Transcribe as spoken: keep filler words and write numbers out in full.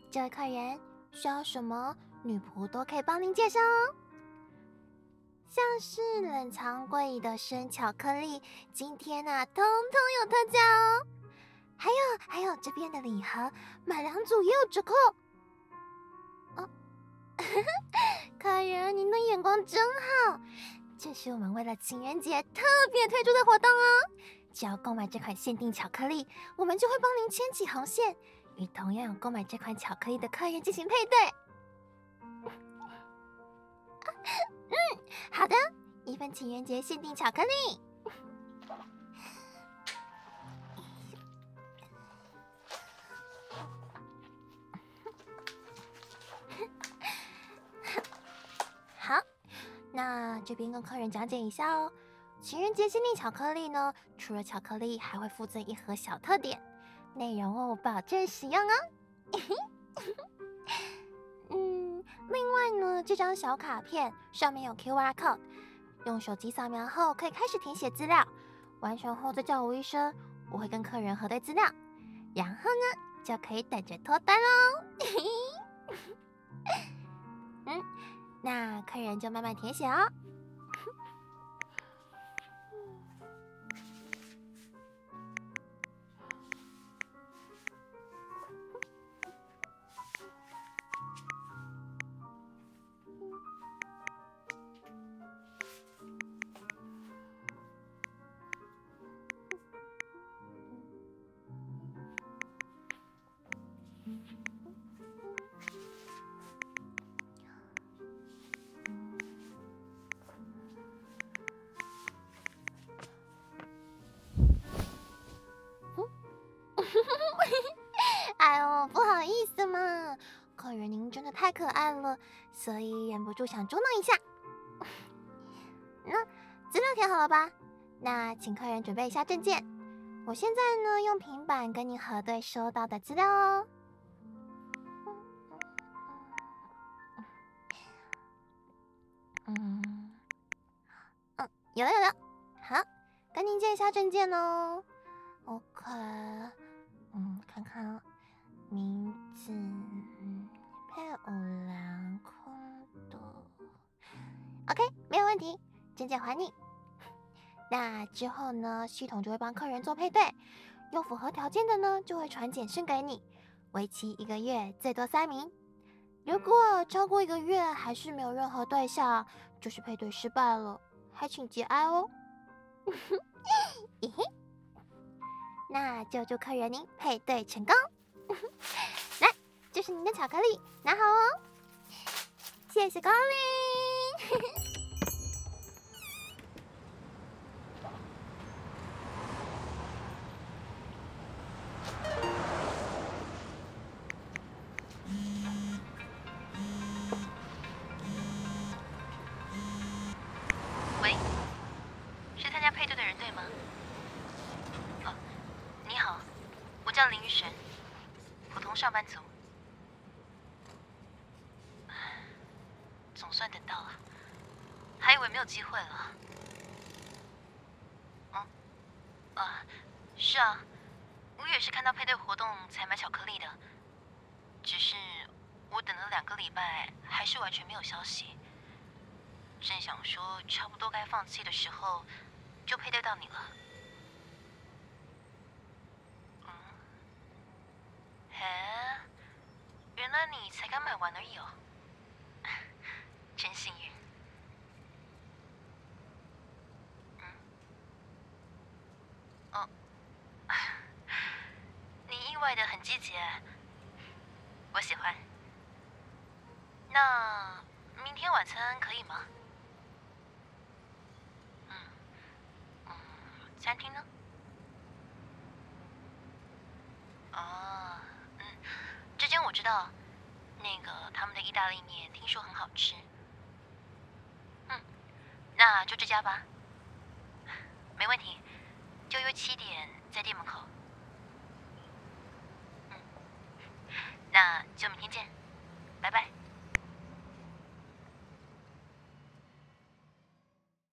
这位客人需要什么，女仆都可以帮您介绍哦。像是冷藏柜里的生巧克力，今天啊，通通有特价哦。还有还有，这边的礼盒，买两组也有折扣。哦，客人，您的眼光真好，这是我们为了情人节特别推出的活动哦。只要购买这款限定巧克力，我们就会帮您牵起红线，与同样有购买这款巧克力的客人进行配对。嗯，好的，一份情人节限定巧克力。好，那这边跟客人讲解一下哦。情人节限定巧克力呢，除了巧克力，还会附赠一盒小特点，内容哦保证实用哦。嗯，另外呢，这张小卡片上面有 Q R code， 用手机扫描后可以开始填写资料，完成后再叫我一声，我会跟客人核对资料，然后呢就可以等着脱单喽。嗯，那客人就慢慢填写哦。哎呦，不好意思嘛，客人您真的太可爱了，所以忍不住想捉弄一下。那资料填好了吧？那请客人准备一下证件。我现在呢用平板跟您核对收到的资料哦。嗯嗯，有了有了，好，跟您借一下证件哦。OK， 嗯，看看哦，名字，嗯，配偶栏空的 ，OK， 没有问题，证件还你。那之后呢，系统就会帮客人做配对，有符合条件的呢，就会传简讯给你，为期一个月，最多三名。如果超过一个月还是没有任何对象，就是配对失败了，还请节哀哦。嘿嘿，那就祝客人您配对成功。来，这是您的巧克力，拿好哦。谢谢光临。 喂，是参加配对的人对吗？哦，你好，我叫林玉璇，普通上班族。总算等到了，还以为没有机会了。嗯，啊，是啊，我也是看到配对活动才买巧克力的，只是我等了两个礼拜，还是完全没有消息。正想说差不多该放弃的时候，就配对到你了。嗯，嘿，原来你才刚买完而已哦，真幸运。嗯，哦，你意外的很积极，我喜欢。那明天晚餐可以吗？嗯嗯，餐厅呢？哦，嗯，这间我知道，那个他们的意大利面听说很好吃。嗯，那就这家吧。没问题，就约七点在店门口。嗯，那就明天见，拜拜。